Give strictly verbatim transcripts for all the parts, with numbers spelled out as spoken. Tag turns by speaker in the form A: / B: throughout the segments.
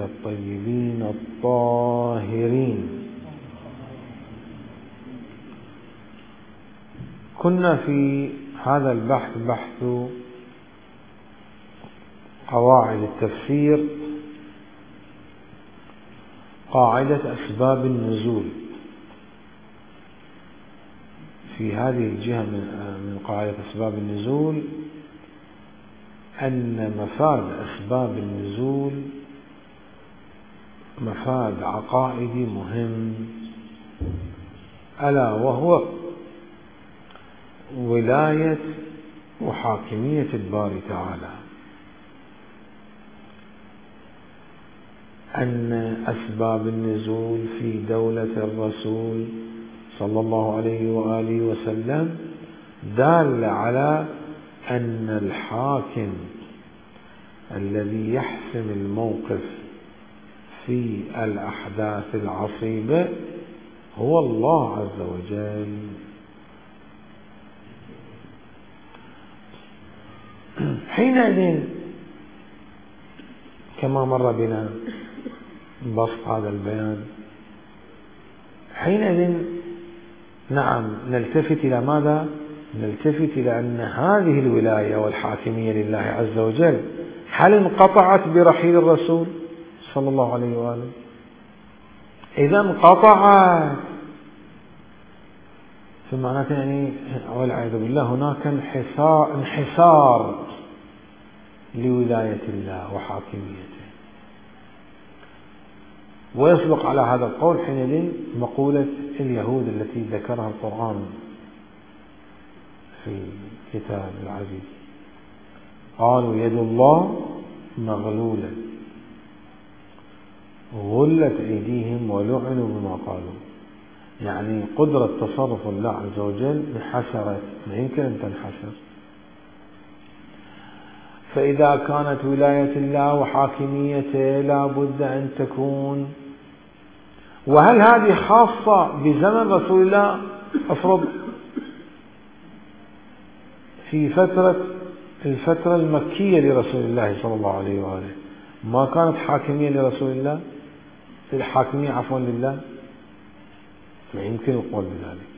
A: الطيبين الطاهرين. كنا في هذا البحث بحث قواعد التفسير، قاعدة أسباب النزول. في هذه الجهة من قاعدة أسباب النزول أن مفاد أسباب النزول مفاد عقائدي مهم، ألا وهو ولاية وحاكمية الباري تعالى. أن أسباب النزول في دولة الرسول صلى الله عليه وآله وسلم دال على أن الحاكم الذي يحسم الموقف في الأحداث العصيبة هو الله عز وجل. حينئذ كما مر بنا بسط هذا البيان، حينئذ نعم نلتفت إلى ماذا؟ نلتفت إلى أن هذه الولاية والحاكمية لله عز وجل هل انقطعت برحيل الرسول صلى الله عليه وآله؟ إذا انقطعت فمعناته يعني والعياذ بالله هناك انحسار, انحسار لولاية الله وحاكميته. ويسبق على هذا القول حينئذ مقولة اليهود التي ذكرها القرآن في الكتاب العزيز، قالوا يد الله مغلولة غلت أيديهم ولعنوا بما قالوا. يعني قدرة تصرف الله عز وجل انحسرت، ما يمكن أن تنحسر. فإذا كانت ولاية الله وحاكميته لا بد أن تكون. وهل هذه خاصة بزمن رسول الله؟ أفرض في فترة الفترة المكية لرسول الله صلى الله عليه وآله ما كانت حاكمية لرسول الله، الحاكمية عفوا لله، ما يمكن القول بذلك.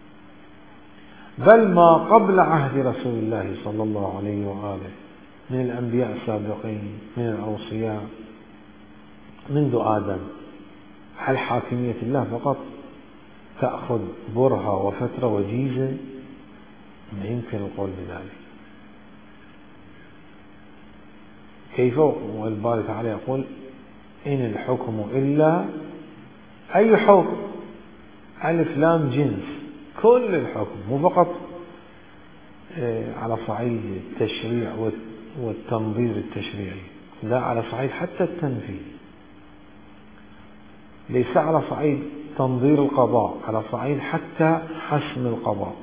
A: بل ما قبل عهد رسول الله صلى الله عليه وآله من الأنبياء السابقين، من الأوصياء منذ آدم، هل حاكمية الله فقط تأخذ برهة وفترة وجيزة؟ ما يمكن القول بذلك. كيف؟ والباري تعالى يقول إن الحكم إلا أي حكم، ألف لام جنس، كل الحكم، مو فقط على صعيد التشريع والتنظير التشريعي، لا، على صعيد حتى التنفيذ، ليس على صعيد تنظير القضاء، على صعيد حتى حسم القضاء.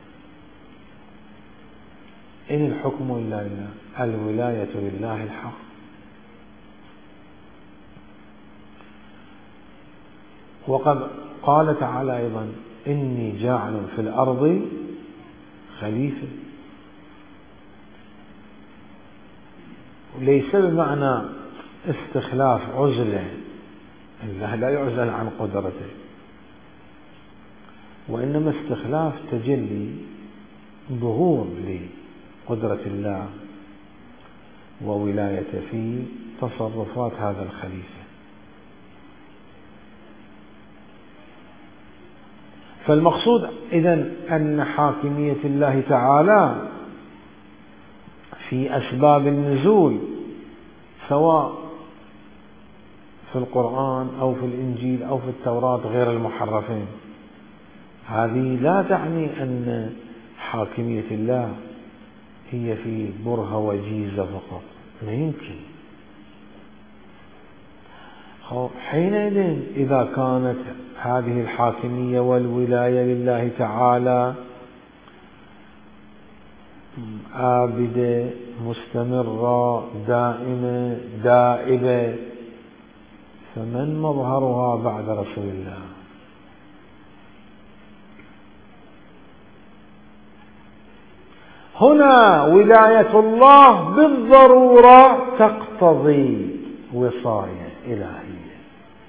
A: إن الحكم إلا لله، الولاية لله الحق. وقد قال تعالى أيضا إني جاعل في الأرض خليفة، ليس بمعنى استخلاف عزلة، الله لا يعزل عن قدرته، وإنما استخلاف تجلي ظهور لقدرة الله وولايته في تصرفات هذا الخليفة. فالمقصود إذن أن حاكمية الله تعالى في أسباب النزول سواء في القرآن أو في الإنجيل أو في التوراة غير المحرفين، هذه لا تعني أن حاكمية الله هي في برهة وجيزة فقط، ما يمكن. حينئذ إذا كانت هذه الحاكمية والولاية لله تعالى آبدة مستمرة دائمة دائبة، فمن مظهرها بعد رسول الله؟ هنا ولاية الله بالضرورة تقتضي وصاية، إلهية.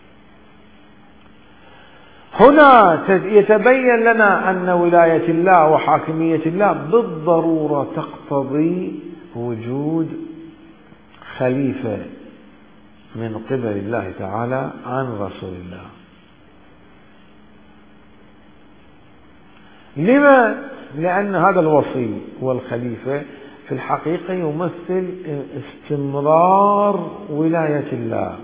A: هنا يتبين لنا أن ولاية الله وحاكمية الله بالضرورة تقتضي وجود خليفة من قبل الله تعالى عن رسول الله. لما؟ لأن هذا الوصي والخليفة في الحقيقة يمثل استمرار ولاية الله،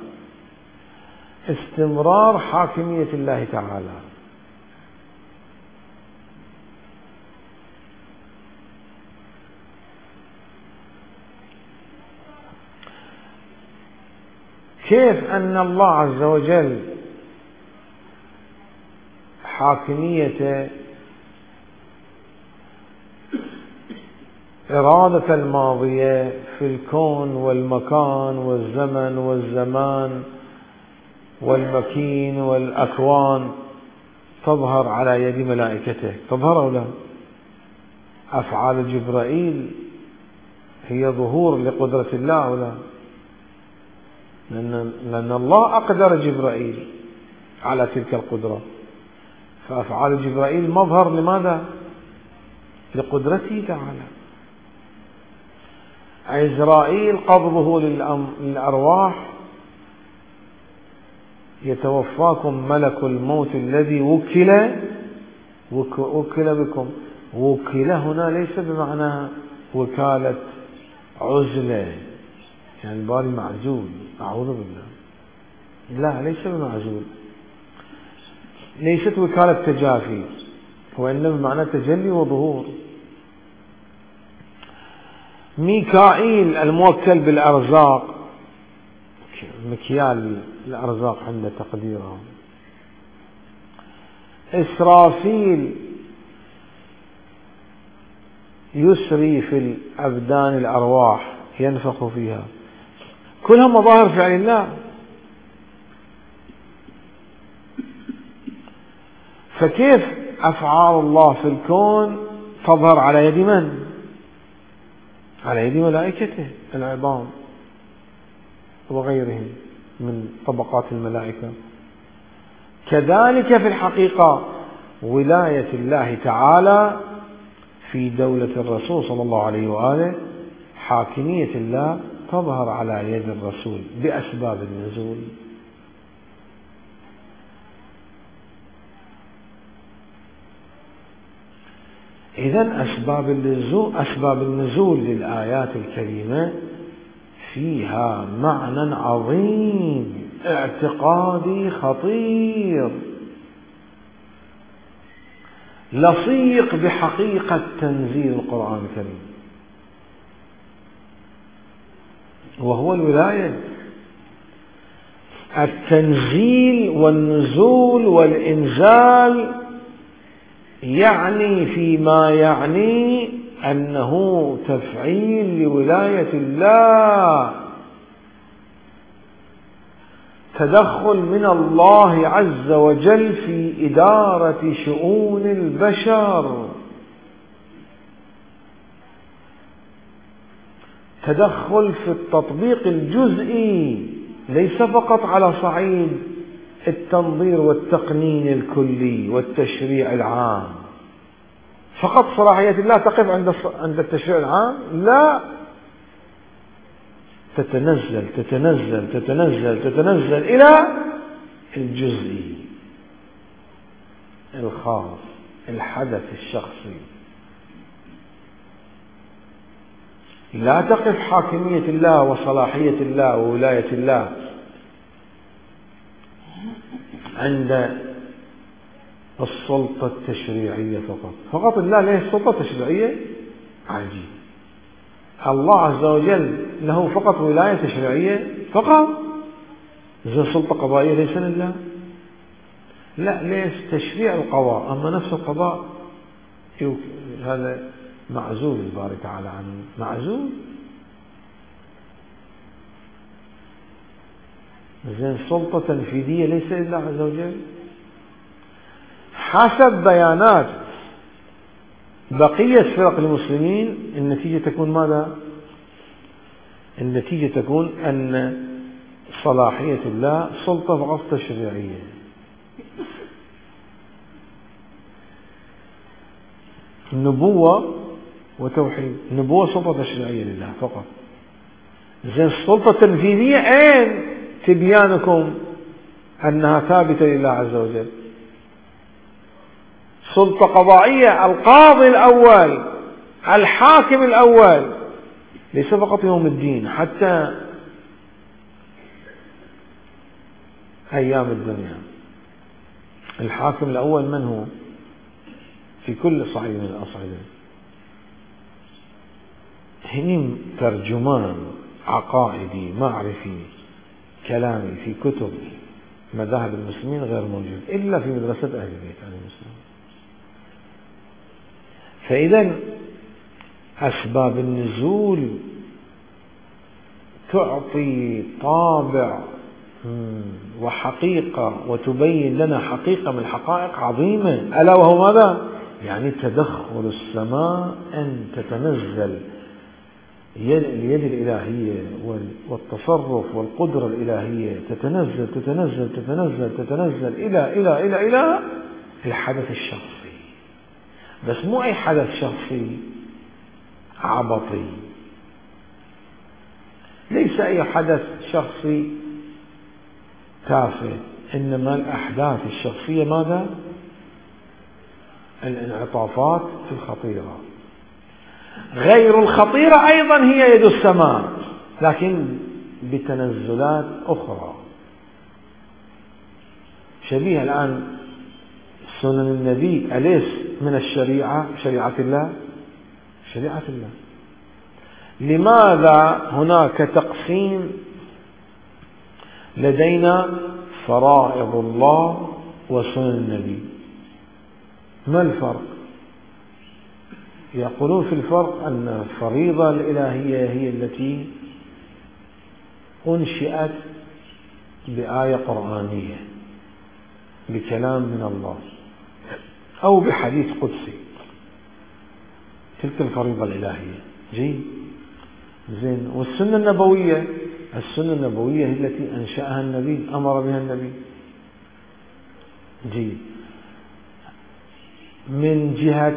A: استمرار حاكمية الله تعالى. كيف أن الله عز وجل حاكمية إرادة الماضية في الكون والمكان والزمن والزمان والمكين والأكوان تظهر على يد ملائكته، تظهر أو لا؟ أفعال جبرائيل هي ظهور لقدرة الله أو لا؟ لأن, لأن الله أقدر جبرائيل على تلك القدرة، فأفعال جبرائيل مظهر لماذا؟ لقدرته تعالى. عزرائيل قبضه للأرواح، يتوفاكم ملك الموت الذي وكل وكل بكم. وكل هنا ليس بمعنى وكالة عزلة، يعني الباري معزول، أعوذ بالله، لا ليس بمعزول، ليست وكالة تجافي، وإنما بمعنى تجلي وظهور. ميكائيل الموكل بالأرزاق، مكيال الأرزاق عند تقديرها. إسرافيل يسري في الأبدان الأرواح، ينفخ فيها، كلها مظاهر فعل الله. فكيف أفعال الله في الكون تظهر على يد من؟ على يد ملائكته العظام وغيرهم من طبقات الملائكة. كذلك في الحقيقة ولاية الله تعالى في دولة الرسول صلى الله عليه وآله، حاكمية الله تظهر على يد الرسول بأسباب النزول. إذن أسباب النزول أسباب النزول للآيات الكريمة فيها معنى عظيم اعتقادي خطير لصيق بحقيقة تنزيل القرآن الكريم، وهو الولاية. التنزيل والنزول والإنزال يعني فيما يعني أنه تفعيل لولاية الله، تدخل من الله عز وجل في إدارة شؤون البشر، تدخل في التطبيق الجزئي، ليس فقط على صعيد التنظير والتقنين الكلي والتشريع العام. فقط صلاحية الله تقف عند عند التشريع العام؟ لا، تتنزل تتنزل تتنزل تتنزل إلى الجزئي الخاص، الحدث الشخصي. لا تقف حاكمية الله وصلاحية الله وولاية الله عند السلطة التشريعية فقط. فقط الله له سلطة تشريعية؟ عجيب. الله عز وجل له فقط ولاية تشريعية فقط؟ إذا سلطة قضائية ليس لله؟ لا، ليس تشريع القضاء، أما نفس القضاء هذا معزول الباري تعالى عنه، معزول. زين سلطة تنفيذية ليس لله عز وجل. حسب بيانات بقية فرق المسلمين النتيجة تكون ماذا؟ النتيجة تكون أن صلاحية الله سلطة فقط تشريعية. النبوة وتوحيد، النبوة سلطة تشريعية لله فقط. زين السلطة التنفيذية أين تبيانكم أنها ثابتة لله عز وجل؟ سلطة قضائية، القاضي الأول الحاكم الأول، ليس فقط يوم الدين، حتى أيام الدنيا. الحاكم الأول من هو في كل صعيد من الأصعدة؟ هني ترجمان عقائدي معرفي كلامي في كتب مذاهب المسلمين غير موجود إلا في مدرسة أهل البيت عليهم السلام. فإذا أسباب النزول تعطي طابع وحقيقة وتبين لنا حقيقة من الحقائق عظيمة، ألا وهو ماذا؟ يعني تدخل السماء أن تتنزل اليد الإلهية والتصرف والقدرة الإلهية تتنزل تتنزل تتنزل تتنزل إلى إلى إلى إلى الحدث الشخصي. بس مو أي حدث شخصي عبطي، ليس أي حدث شخصي تافه، إنما الأحداث الشخصية ماذا؟ الانعطافات في الخطيرة. غير الخطيرة أيضا هي يد السماء، لكن بتنزلات أخرى شبيهة. الآن سنن النبي أليس من الشريعة، شريعة الله، شريعة الله. لماذا هناك تقسيم لدينا فرائض الله وسنن النبي؟ ما الفرق؟ يقولون في الفرق أن الفريضة الإلهية هي التي أنشئت بآية قرآنية بكلام من الله أو بحديث قدسي، تلك الفريضة الإلهية. جيد زين. والسنة النبوية، السنة النبوية هي التي أنشأها النبي، أمر بها النبي. جيد. من جهة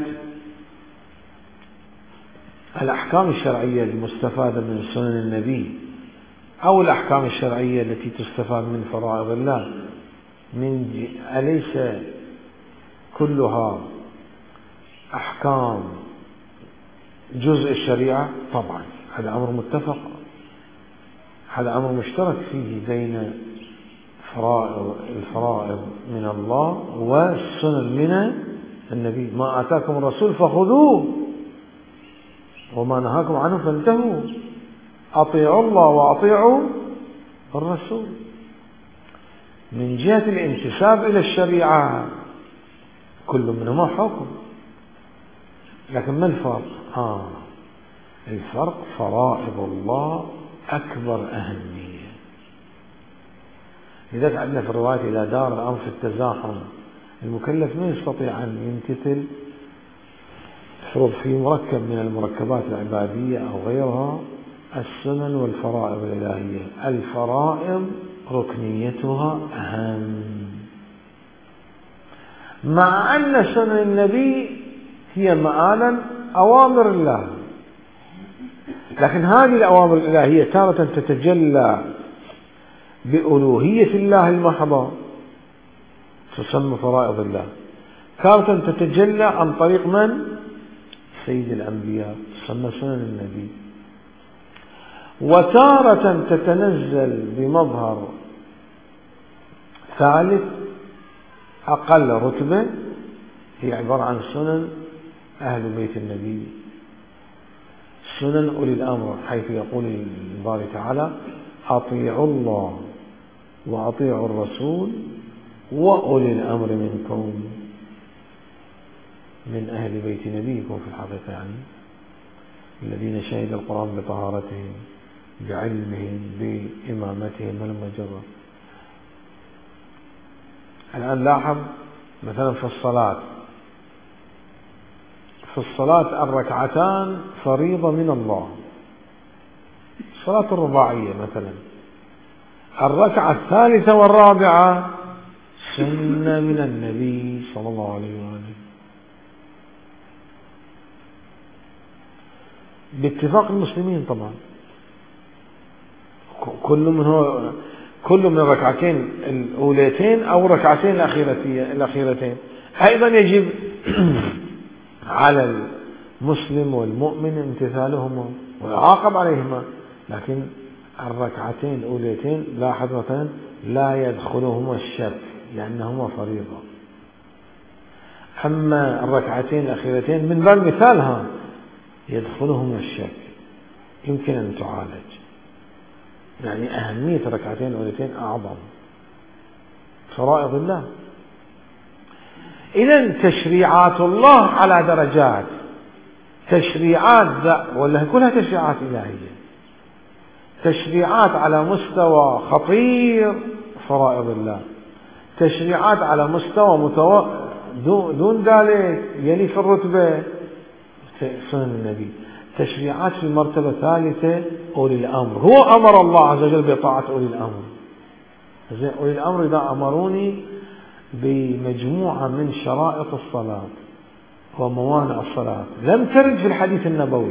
A: الأحكام الشرعية المستفادة من سنن النبي أو الأحكام الشرعية التي تستفاد من فرائض الله، من أليس كلها أحكام جزء الشريعة؟ طبعا هذا أمر متفق، هذا أمر مشترك فيه بين فرائض الفرائض من الله والسنن من النبي. ما آتاكم الرسول فخذوه وما نهاكم عنه فانتهوا، أطيعوا الله وأطيعوا الرسول. من جهة الانتساب إلى الشريعة كل منهما حكم، لكن ما الفرق؟ آه الفرق فرائض الله أكبر أهمية. لذلك عندنا في الرواية إذا دار الأمر في التزاحم المكلف ما يستطيع أن يمتثل، فرض في مركب من المركبات العبادية أو غيرها السنن والفرائض الإلهية. الفرائض ركنيتها أهم، مع أن سنن النبي هي مآلا أوامر الله، لكن هذه الأوامر الإلهية تارة تتجلى بألوهية الله المحضة تسمى فرائض الله، تارة تتجلى عن طريق من؟ سيد الأنبياء تسمى سنن النبي، وتارة تتنزل بمظهر ثالث أقل رتبة، هي عبارة عن سنن أهل بيت النبي، سنن أولي الأمر، حيث يقول الباري تعالى أطيعوا الله وأطيعوا الرسول وأولي الأمر منكم، من أهل بيت نبيكم في الحقيقة، يعني الذين شهد القرآن بطهارتهم بعلمهم بإمامتهم ولما جرى. الآن لاحظ مثلا في الصلاة، في الصلاة الركعتان فريضة من الله، الصلاة الرباعية مثلا الركعة الثالثة والرابعة سنة من النبي صلى الله عليه وآله باتفاق المسلمين طبعا. كل من هو كل من الركعتين الأوليتين أو الركعتين الأخيرتين أيضا يجب على المسلم والمؤمن امتثالهما ويعاقب عليهما، لكن الركعتين الأوليتين لاحظ مثلا لا يدخلهما الشك لأنهما فريضة. أما الركعتين الأخيرتين من باب مثالها يدخلهما الشك، يمكن أن تعالج، يعني أهمية الركعتين الأوليتين أعظم فرائض الله. إذن تشريعات الله على درجات، تشريعات ولا كلها تشريعات إلهية، تشريعات على مستوى خطير فرائض الله، تشريعات على مستوى متو... دون ذلك يلي في الرتبة سنن النبي، تشريعات في مرتبة ثالثة أولي الأمر. هو أمر الله عز وجل بطاعة أولي الأمر. أولي الأمر إذا أمروني بمجموعة من شرائط الصلاة وموانع الصلاة لم ترد في الحديث النبوي،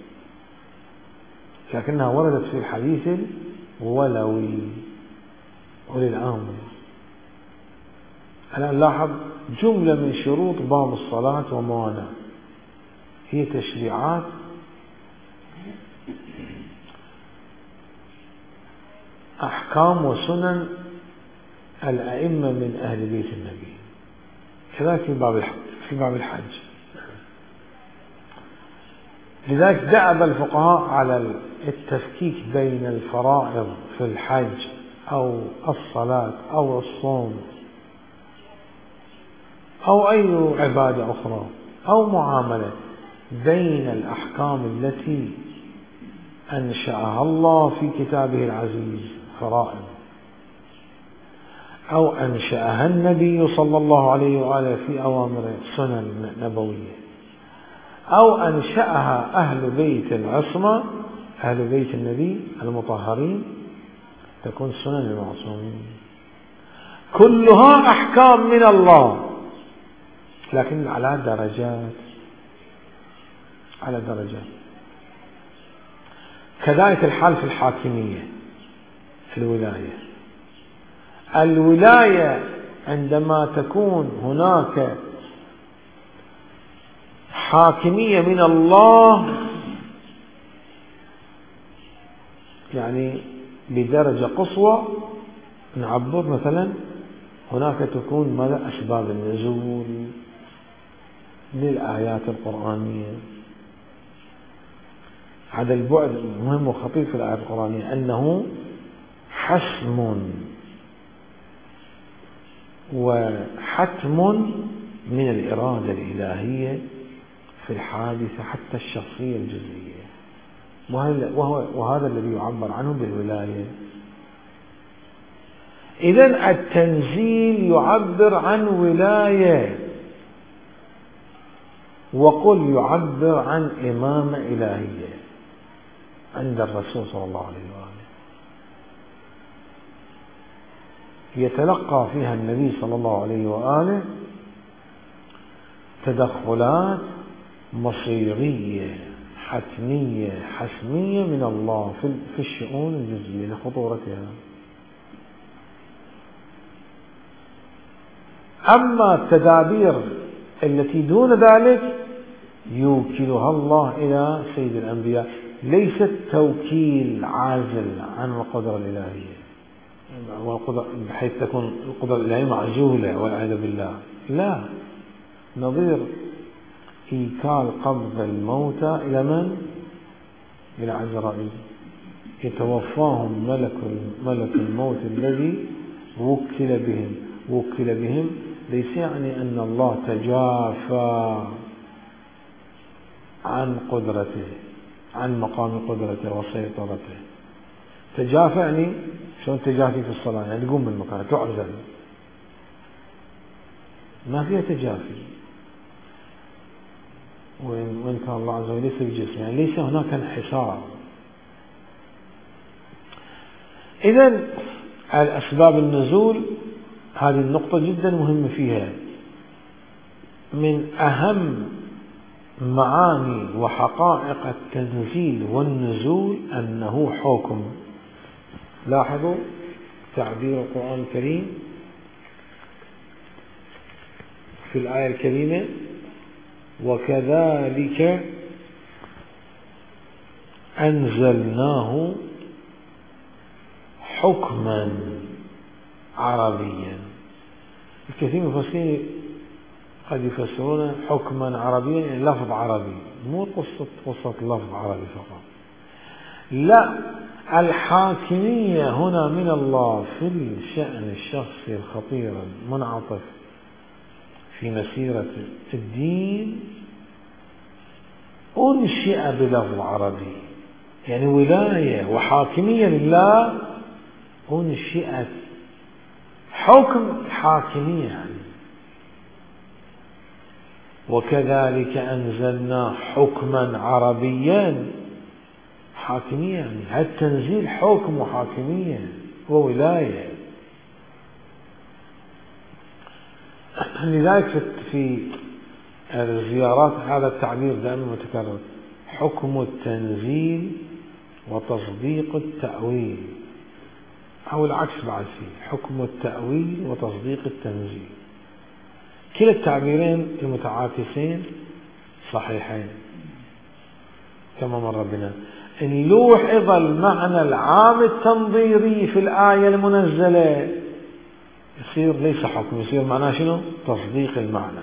A: لكنها وردت في الحديث الولوي. أولي الأمر الآن لاحظ جملة من شروط باب الصلاة وموانع هي تشريعات أحكام وسنن الأئمة من أهل بيت النبي. كذلك في باب في باب الحج. لذلك دأب الفقهاء على التفكيك بين الفرائض في الحج أو الصلاة أو الصوم أو أي عبادة أخرى أو معاملة بين الأحكام التي أنشأها الله في كتابه العزيز فرائض، أو أنشأها النبي صلى الله عليه وآله في أوامر سنن نبوية، أو أنشأها أهل بيت العصمة أهل بيت النبي المطهرين تكون سنن المعصومين. كلها أحكام من الله لكن على درجات على درجات. كذلك الحال في الحاكمية في الولاية. الولاية عندما تكون هناك حاكمية من الله يعني بدرجة قصوى، نعبر مثلا هناك تكون ماذا أسباب النزول للآيات القرآنية. هذا البعد مهم وخطير في الآيات القرآنية، أنه حسم وحتم من الإرادة الإلهية في الحادثة حتى الشخصية الجزئية، وهو وهذا الذي يعبر عنه بالولاية. إذن التنزيل يعبر عن ولاية، وقل يعبر عن إمامة إلهية عند الرسول صلى الله عليه وآله، يتلقى فيها النبي صلى الله عليه وآله تدخلات مصيرية حتمية حسمية من الله في الشؤون الجزئية لخطورتها. أما التدابير التي دون ذلك يوكلها الله إلى سيد الأنبياء، ليست توكيل عازل عن القدرة الإلهية بحيث تكون القدرة الإلهية معزولة والعياذ بالله، لا، نظير إيكال قبض الموتى إلى من؟ إلى عزرائيل، يتوفاهم ملك ملك الموت الذي وكل بهم. وكل بهم ليس يعني أن الله تجافى عن قدرته، عن مقام قدرته وسيطرته. تجافى يعني شلون تجافي في الصلاة، يعني تقوم من مكانك تعزل، ما فيها تجافي. وإن كان الله عز وجل ليس بجسم، يعني ليس هناك انحسار. إذن الأسباب النزول هذه النقطة جدا مهمة فيها. من أهم معاني وحقائق التنزيل والنزول أنه حكم. لاحظوا تعبير القرآن الكريم في الآية الكريمة: وكذلك أنزلناه حكما عربيا. الكثير من المفسرين قد يفسرون حكما عربيا يعني لفظ عربي، مو قصة قصة لفظ عربي فقط، لا، الحاكمية هنا من الله في الشأن الشخصي الخطير المنعطف في مسيرة الدين أنشئ بلفظ عربي، يعني ولاية وحاكمية لله أنشئت حكم حاكمية يعني. وكذلك أنزلنا حكما عربيا، حاكمية يعني هالتنزيل حكم وحاكمية وولاية. لذلك في الزيارات هذا التعبير دائما متكرر: حكم التنزيل وتصديق التأويل، أو العكس بعد فيه حكم التأويل وتصديق التنزيل. كلا التعبيرين المتعاكسين صحيحين كما مر بنا. إن لوحظ المعنى العام التنظيري في الآية المنزلة يصير ليس حكم، يصير معناه شنو؟ تصديق المعنى.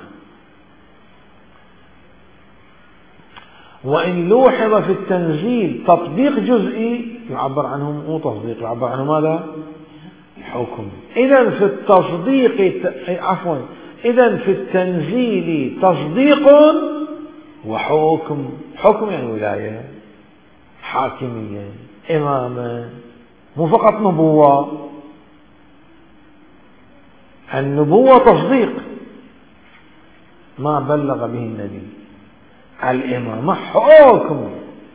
A: وإن لوحظ في التنزيل تطبيق جزئي يعبر عنه مو تصديق، يعبر عنه ماذا؟ حكم. إذن في التصديق عفوا إذن في التنزيل تصديق وحكم. حكم يعني ولاية، حاكمية، إمامة، مو فقط نبوة. النبوة تصديق ما بلغ به النبي، الإمامة حكم.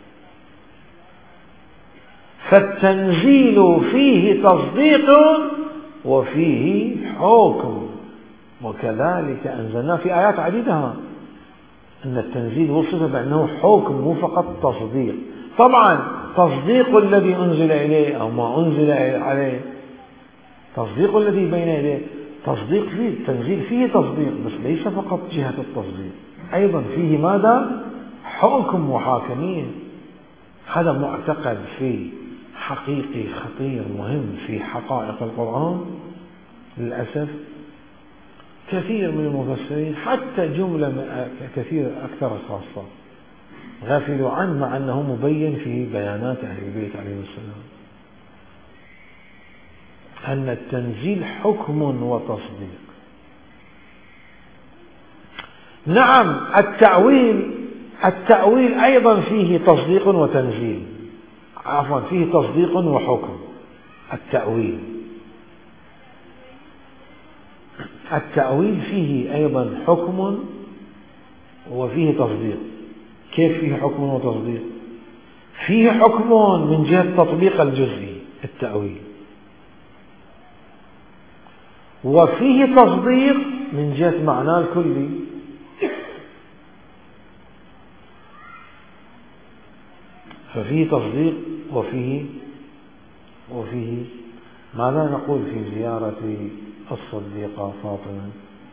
A: فالتنزيل فيه تصديق وفيه حكم. وكذلك أنزلنا في آيات عديدة أن التنزيل وصف بأنه حكم مو فقط تصديق. طبعا تصديق الذي أنزل إليه أو ما أنزل عليه، تصديق الذي بين يديه تصديق فيه، التنزيل فيه تصديق، بس ليس فقط جهة التصديق، أيضا فيه ماذا؟ حكم وحاكمية. هذا معتقد في حقيقي خطير مهم في حقائق القرآن. للأسف كثير من المفسرين حتى جملة كثير أكثر خاصة غافلوا عنه، مع أنه مبين في بيانات أهل البيت عليهم السلام أن التنزيل حكم وتصديق. نعم التأويل التأويل أيضا فيه تصديق وتنزيل، عفوا فيه تصديق وحكم. التأويل التأويل فيه أيضا حكم وفيه تصديق. كيف فيه حكم وتصديق؟ فيه حكم من جهة تطبيق الجزئي التأويل، وفيه تصديق من جهة معناه الكلي. ففيه تصديق وفيه وفيه ماذا نقول في زيارة الصديقة فاطمة؟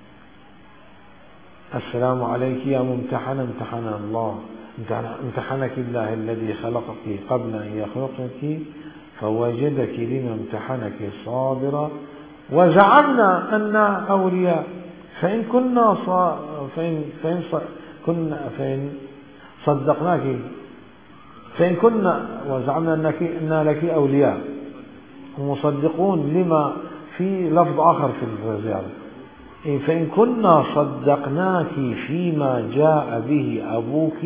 A: السلام عليك يا ممتحنة، امتحن الله امتحنك الله الذي خلقك قبل أن يخلقك فوجدك لما امتحنك صابرة وزعمنا أن أولياء فإن كنا صا فإن فإن ص... كنا فإن صدقناك فإن كنا وزعمنا أنك أن لك أولياء ومصدقون لما في لفظ آخر في الزيارة، فإن كنا صدقناك فيما جاء به أبوك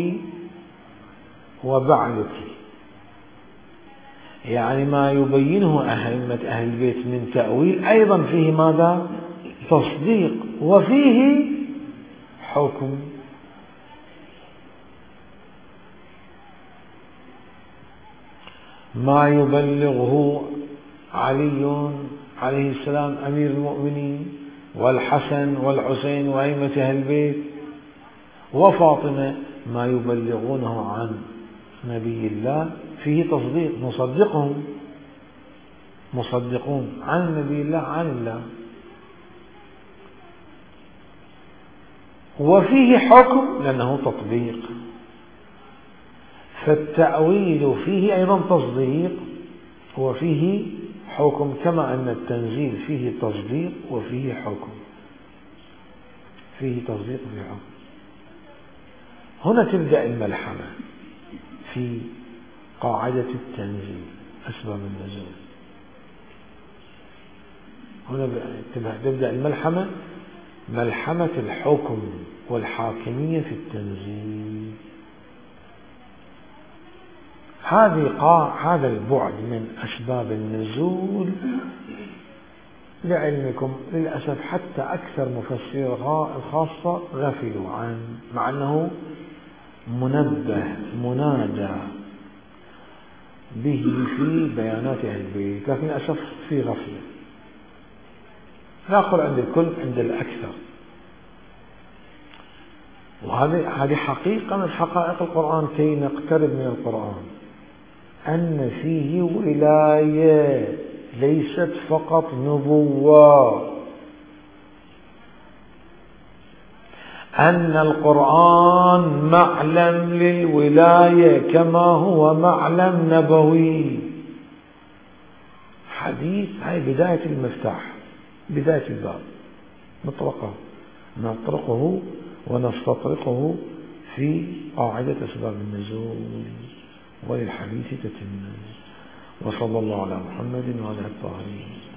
A: وبعلك، يعني ما يبينه أئمة أهل البيت من تأويل أيضا فيه ماذا؟ تصديق وفيه حكم. ما يبلغه علي عليه السلام أمير المؤمنين، والحسن والحسين وأئمة أهل البيت، وفاطمة، ما يبلغونه عن نبي الله فيه تصديق، نصدقهم، مصدقون عن نبي الله عن الله. وفيه حكم لأنه تطبيق، فالتأويل فيه أيضا تصديق وفيه حكم، كما أن التنزيل فيه تصديق وفيه حكم، فيه تصديق وفيه حكم. هنا تبدأ الملحمة في قاعدة التنزيل، أسباب النزول. هنا تبدأ الملحمة، ملحمة الحكم والحاكمية في التنزيل. هذه قاع هذا البعد من أسباب النزول لعلمكم للأسف حتى أكثر مفسري الخاصة غفلوا عنه، مع أنه منبه منادى به في بيانات أهل البيت، لكن للأسف في غفلة، لا أقول عند الكل، عند الأكثر. وهذه هذه حقيقة من حقائق القرآن كي نقترب من القرآن، أن فيه ولاية ليست فقط نبوة، أن القرآن معلم للولاية كما هو معلم نبوي. حديث هاي بداية المفتاح، بداية الباب، نطرقه نطرقه ونستطرقه في قاعدة أسباب النزول، وللحديث تتم. وصلى الله على محمد وعلى آله الطاهرين.